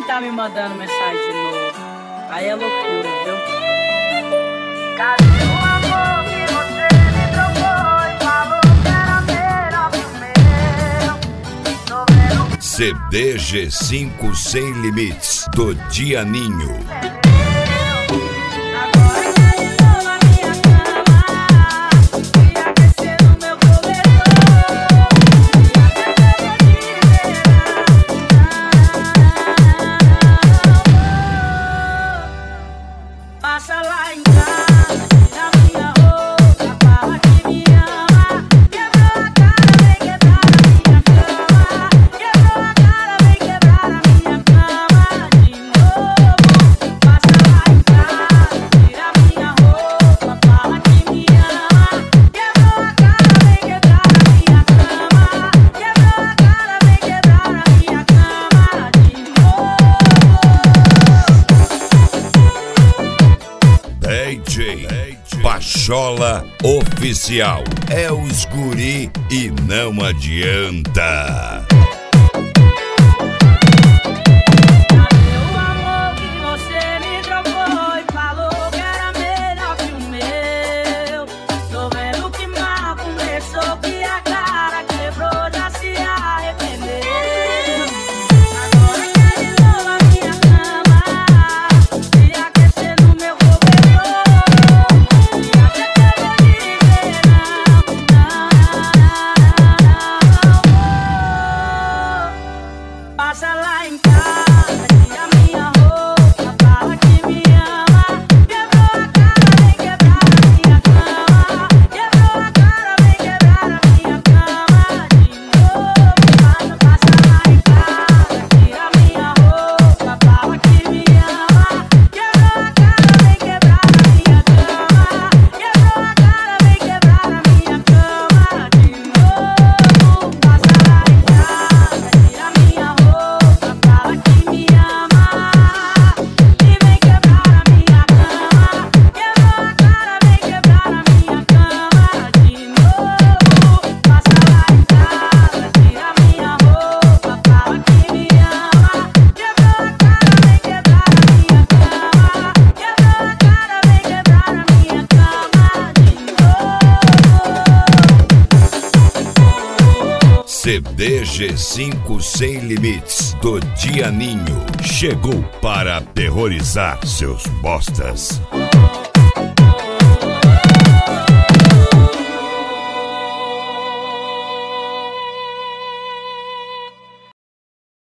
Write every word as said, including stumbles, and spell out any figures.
tá me mandando mensagem de novo. Aí é loucura, viu? Cadê o amor que você me trocou e falou que era melhor que o meu? C D G cinco Sem Limites, do Dianinho. Passa lá em casa, tira minha roupa, fala que me ama. Quebrou a cara, vem quebrar a minha cama. Quebrou a cara, vem quebrar a minha cama de novo. Passa lá em casa, tira minha roupa, fala que me ama. Quebrou a cara, vem quebrar a minha cama. Quebrou a cara, vem quebrar a minha cama de novo. D J Pachola Oficial. É os guri e não adianta. Cadê o amor que você me trocou e falou que era melhor que o meu? Tô vendo que mal começou, que a cara quebrou, já se arrependeu. Agora quer de novo a minha cama, se aquecer no meu cobertor. E até que eu vou dizer não, não. Passa lá em casa, tira minha roupa, fala que me ama. Quebrou a cara, vem quebrar a minha cama. Quebrou a cara, vem quebrar a minha cama de novo. Passa, passa lá em casa, tira minha roupa, fala que me ama. Quebrou a cara, vem quebrar a minha cama. Quebrou a cara, vem quebrar a minha cama de novo. Passa lá em casa, tira minha roupa, fala que me ama. E vem quebrar a minha cama. Quebrou a cara, vem quebrar a minha cama de novo. Passa lá em casa, tira minha roupa, fala que me ama. Quebrou a cara, vem quebrar a minha cama. Quebrou a cara, vem quebrar a minha cama de novo. C D G cinco Sem Limites, do Dianinho. Chegou para aterrorizar seus bostas.